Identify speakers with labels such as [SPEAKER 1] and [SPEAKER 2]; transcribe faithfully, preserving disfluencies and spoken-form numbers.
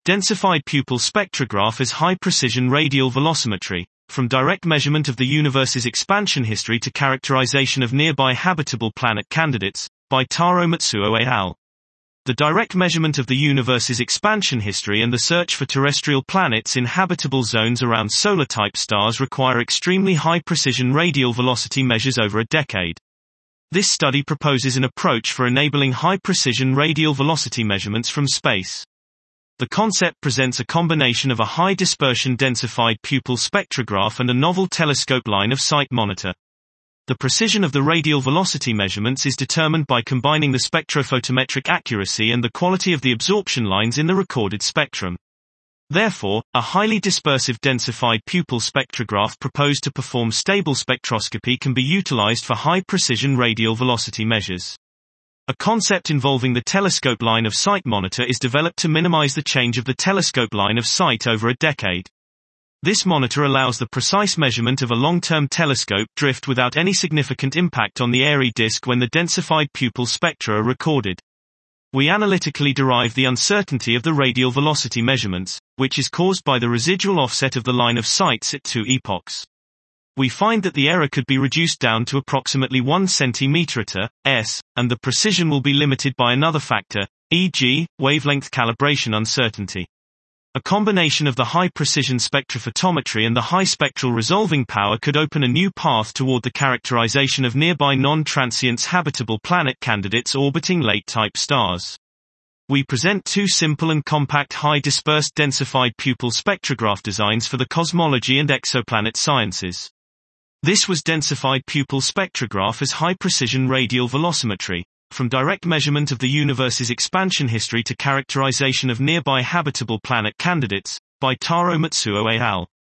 [SPEAKER 1] Densified pupil spectrograph is high-precision radial velocimetry, from direct measurement of the universe's expansion history to characterization of nearby habitable planet candidates, by Taro Matsuo et al. The direct measurement of the universe's expansion history and the search for terrestrial planets in habitable zones around solar-type stars require extremely high-precision radial velocity measures over a decade. This study proposes an approach for enabling high-precision radial velocity measurements from space. The concept presents a combination of a high-dispersion densified pupil spectrograph and a novel telescope line of sight monitor. The precision of the radial velocity measurements is determined by combining the spectrophotometric accuracy and the quality of the absorption lines in the recorded spectrum. Therefore, a highly dispersive densified pupil spectrograph proposed to perform stable spectroscopy can be utilized for high-precision radial velocity measures. A concept involving the telescope line of sight monitor is developed to minimize the change of the telescope line of sight over a decade. This monitor allows the precise measurement of a long-term telescope drift without any significant impact on the Airy disk when the densified pupil spectra are recorded. We analytically derive the uncertainty of the radial velocity measurements, which is caused by the residual offset of the line of sights at two epochs. We find that the error could be reduced down to approximately one centimeter s, and the precision will be limited by another factor, for example, wavelength calibration uncertainty. A combination of the high-precision spectrophotometry and the high spectral resolving power could open a new path toward the characterization of nearby non-transient habitable planet candidates orbiting late-type stars. We present two simple and compact high-dispersed densified pupil spectrograph designs for the cosmology and exoplanet sciences. This was densified pupil spectrograph as high-precision radial velocimetry, from direct measurement of the universe's expansion history to characterization of nearby habitable planet candidates, by Taro Matsuo et al.